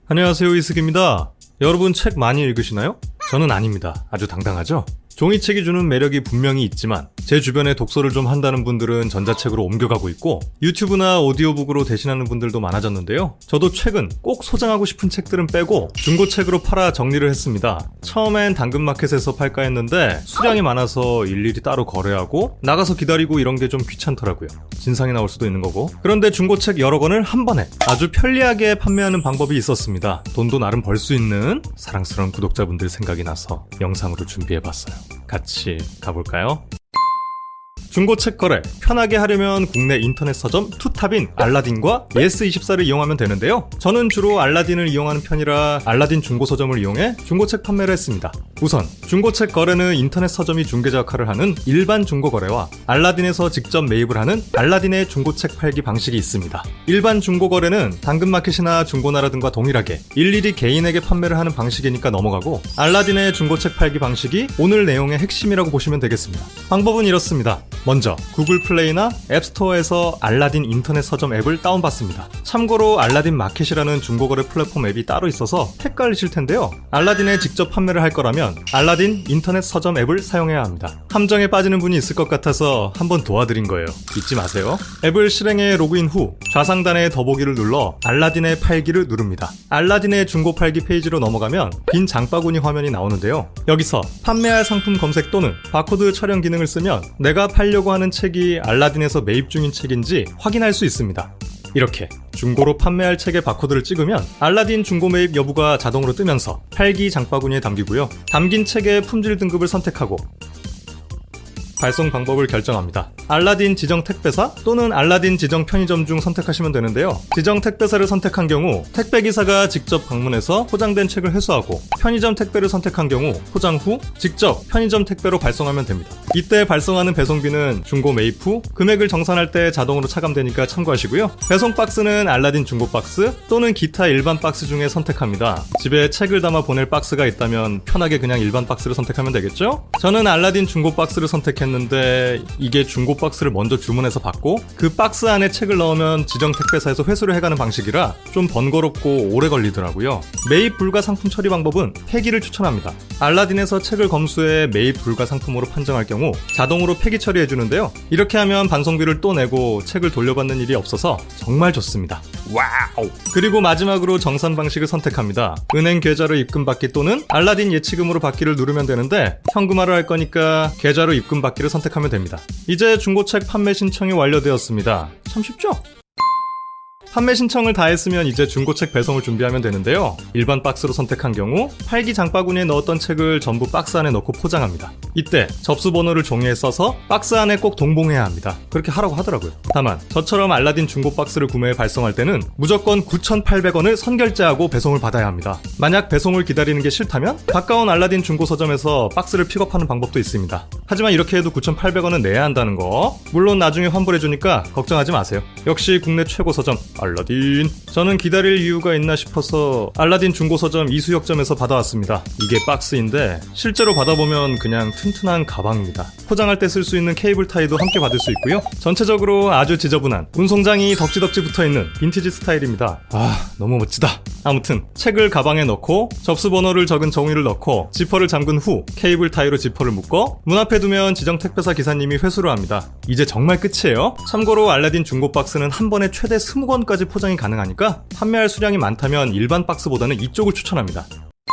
안녕하세요, 이승입니다. 여러분 책 많이 읽으시나요? 저는 아닙니다. 아주 당당하죠? 종이책이 주는 매력이 분명히 있지만 제 주변에 독서를 좀 한다는 분들은 전자책으로 옮겨가고 있고 유튜브나 오디오북으로 대신하는 분들도 많아졌는데요. 저도 최근 꼭 소장하고 싶은 책들은 빼고 중고책으로 팔아 정리를 했습니다. 처음엔 당근마켓에서 팔까 했는데 수량이 많아서 일일이 따로 거래하고 나가서 기다리고 이런 게 좀 귀찮더라고요. 진상이 나올 수도 있는 거고. 그런데 중고책 여러 권을 한 번에 아주 편리하게 판매하는 방법이 있었습니다. 돈도 나름 벌 수 있는 사랑스러운 구독자분들 생각이 나서 영상으로 준비해봤어요. 같이 가볼까요? 중고책 거래 편하게 하려면 국내 인터넷 서점 투탑인 알라딘과 예스24를 이용하면 되는데요. 저는 주로 알라딘을 이용하는 편이라 알라딘 중고서점을 이용해 중고책 판매를 했습니다. 우선 중고책 거래는 인터넷 서점이 중개자 역할을 하는 일반 중고거래와 알라딘에서 직접 매입을 하는 알라딘의 중고책 팔기 방식이 있습니다. 일반 중고거래는 당근마켓이나 중고나라 등과 동일하게 일일이 개인에게 판매를 하는 방식이니까 넘어가고 알라딘의 중고책 팔기 방식이 오늘 내용의 핵심이라고 보시면 되겠습니다. 방법은 이렇습니다. 먼저 구글 플레이나 앱스토어에서 알라딘 인터넷 서점 앱을 다운받습니다. 참고로 알라딘 마켓이라는 중고거래 플랫폼 앱이 따로 있어서 헷갈리실 텐데요. 알라딘에 직접 판매를 할 거라면 알라딘 인터넷 서점 앱을 사용해야 합니다. 함정에 빠지는 분이 있을 것 같아서 한번 도와드린 거예요. 잊지 마세요. 앱을 실행해 로그인 후 좌상단의 더보기를 눌러 알라딘의 팔기를 누릅니다. 알라딘의 중고 팔기 페이지로 넘어가면 빈 장바구니 화면이 나오는데요. 여기서 판매할 상품 검색 또는 바코드 촬영 기능을 쓰면 내가 팔려고 하는 책이 알라딘에서 매입 중인 책인지 확인할 수 있습니다. 이렇게 중고로 판매할 책의 바코드를 찍으면 알라딘 중고 매입 여부가 자동으로 뜨면서 팔기 장바구니에 담기고요. 담긴 책의 품질 등급을 선택하고 발송 방법을 결정합니다. 알라딘 지정 택배사 또는 알라딘 지정 편의점 중 선택하시면 되는데요. 지정 택배사를 선택한 경우 택배기사가 직접 방문해서 포장된 책을 회수하고 편의점 택배를 선택한 경우 포장 후 직접 편의점 택배로 발송하면 됩니다. 이때 발송하는 배송비는 중고 매입 후 금액을 정산할 때 자동으로 차감되니까 참고하시고요. 배송 박스는 알라딘 중고 박스 또는 기타 일반 박스 중에 선택합니다. 집에 책을 담아 보낼 박스가 있다면 편하게 그냥 일반 박스를 선택하면 되겠죠? 저는 알라딘 중고 박스를 선택했는데 이게 중고 박스를 먼저 주문해서 받고 그 박스 안에 책을 넣으면 지정 택배사에서 회수를 해가는 방식이라 좀 번거롭고 오래 걸리더라고요. 매입 불가 상품 처리 방법은 폐기를 추천합니다. 알라딘에서 책을 검수해 매입 불가 상품으로 판정할 경우 자동으로 폐기 처리해주는데요. 이렇게 하면 반송비를 또 내고 책을 돌려받는 일이 없어서 정말 좋습니다. 와우! 그리고 마지막으로 정산 방식을 선택합니다. 은행 계좌로 입금받기 또는 알라딘 예치금으로 받기를 누르면 되는데 현금화를 할 거니까 계좌로 입금받기를 선택하면 됩니다. 이제 중고책 판매 신청이 완료되었습니다. 참 쉽죠? 판매 신청을 다 했으면 이제 중고책 배송을 준비하면 되는데요. 일반 박스로 선택한 경우 팔기 장바구니에 넣었던 책을 전부 박스 안에 넣고 포장합니다. 이때 접수 번호를 종이에 써서 박스 안에 꼭 동봉해야 합니다. 그렇게 하라고 하더라고요. 다만 저처럼 알라딘 중고 박스를 구매해 발송할 때는 무조건 9,800원을 선결제하고 배송을 받아야 합니다. 만약 배송을 기다리는 게 싫다면 가까운 알라딘 중고 서점에서 박스를 픽업하는 방법도 있습니다. 하지만 이렇게 해도 9,800원은 내야 한다는 거 물론 나중에 환불해주니까 걱정하지 마세요. 역시 국내 최고 서점 알라딘. 저는 기다릴 이유가 있나 싶어서 알라딘 중고서점 이수역점에서 받아왔습니다. 이게 박스인데 실제로 받아보면 그냥 튼튼한 가방입니다. 포장할 때 쓸 수 있는 케이블 타이도 함께 받을 수 있고요. 전체적으로 아주 지저분한 운송장이 덕지덕지 붙어있는 빈티지 스타일입니다. 너무 멋지다. 아무튼 책을 가방에 넣고 접수 번호를 적은 종이를 넣고 지퍼를 잠근 후 케이블 타이로 지퍼를 묶어 문 앞에 두면 지정 택배사 기사님이 회수를 합니다. 이제 정말 끝이에요. 참고로 알라딘 중고 박스는 한 번에 최대 20권까지 포장이 가능하니까 판매할 수량이 많다면 일반 박스보다는 이쪽을 추천합니다.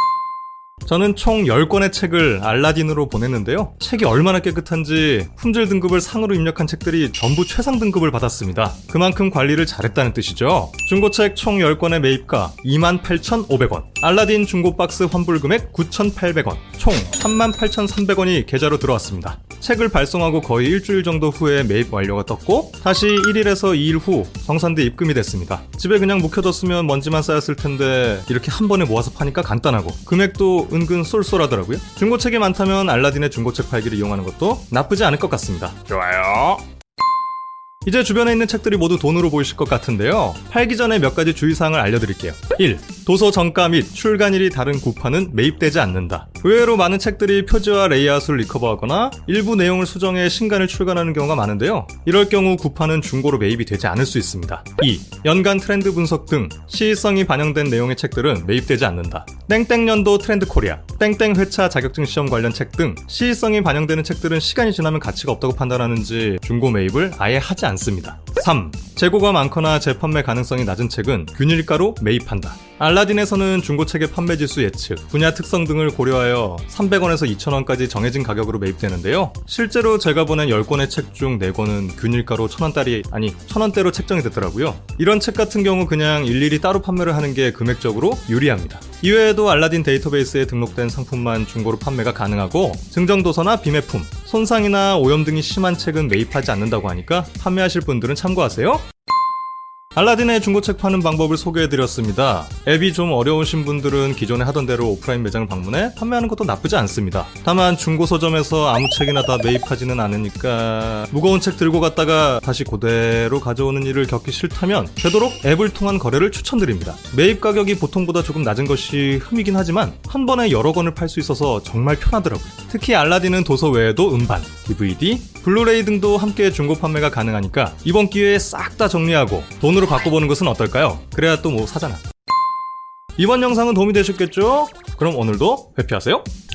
저는 총 10권의 책을 알라딘으로 보냈는데요. 책이 얼마나 깨끗한지 품질 등급을 상으로 입력한 책들이 전부 최상 등급을 받았습니다. 그만큼 관리를 잘했다는 뜻이죠. 중고책 총 10권의 매입가 28,500원, 알라딘 중고박스 환불금액 9,800원, 총 38,300원이 계좌로 들어왔습니다. 책을 발송하고 거의 일주일 정도 후에 매입 완료가 떴고 다시 1일에서 2일 후 정산돼 입금이 됐습니다. 집에 그냥 묵혀뒀으면 먼지만 쌓였을 텐데 이렇게 한 번에 모아서 파니까 간단하고 금액도 은근 쏠쏠하더라고요. 중고책이 많다면 알라딘의 중고책 팔기를 이용하는 것도 나쁘지 않을 것 같습니다. 좋아요. 이제 주변에 있는 책들이 모두 돈으로 보이실 것 같은데요. 팔기 전에 몇 가지 주의사항을 알려드릴게요. 1. 도서 정가 및 출간일이 다른 구판은 매입되지 않는다. 의외로 많은 책들이 표지와 레이아웃을 리커버하거나 일부 내용을 수정해 신간을 출간하는 경우가 많은데요. 이럴 경우 구판은 중고로 매입이 되지 않을 수 있습니다. 2. 연간 트렌드 분석 등 시의성이 반영된 내용의 책들은 매입되지 않는다. 땡땡년도 트렌드 코리아, 땡땡 회차 자격증 시험 관련 책 등 시의성이 반영되는 책들은 시간이 지나면 가치가 없다고 판단하는지 중고 매입을 아예 하지 않습니다. 3. 재고가 많거나 재판매 가능성이 낮은 책은 균일가로 매입한다. 알라딘에서는 중고책의 판매 지수 예측, 분야 특성 등을 고려하여 300원에서 2,000원까지 정해진 가격으로 매입되는데요. 실제로 제가 보낸 10권의 책 중 4권은 균일가로 1,000원대로 책정이 됐더라고요. 이런 책 같은 경우 그냥 일일이 따로 판매를 하는 게 금액적으로 유리합니다. 이외에도 알라딘 데이터베이스에 등록된 상품만 중고로 판매가 가능하고 증정도서나 비매품, 손상이나 오염 등이 심한 책은 매입하지 않는다고 하니까 판매하실 분들은 참고하세요. 알라딘의 중고책 파는 방법을 소개해드렸습니다. 앱이 좀 어려우신 분들은 기존에 하던 대로 오프라인 매장을 방문해 판매하는 것도 나쁘지 않습니다. 다만 중고 서점에서 아무 책이나 다 매입하지는 않으니까 무거운 책 들고 갔다가 다시 그대로 가져오는 일을 겪기 싫다면 되도록 앱을 통한 거래를 추천드립니다. 매입 가격이 보통보다 조금 낮은 것이 흠이긴 하지만 한 번에 여러 권을 팔 수 있어서 정말 편하더라고요. 특히 알라딘은 도서 외에도 음반, DVD, 블루레이 등도 함께 중고 판매가 가능하니까 이번 기회에 싹 다 정리하고 돈으로 바꿔보는 것은 어떨까요? 그래야 또 뭐 사잖아. 이번 영상은 도움이 되셨겠죠? 그럼 오늘도 회피하세요.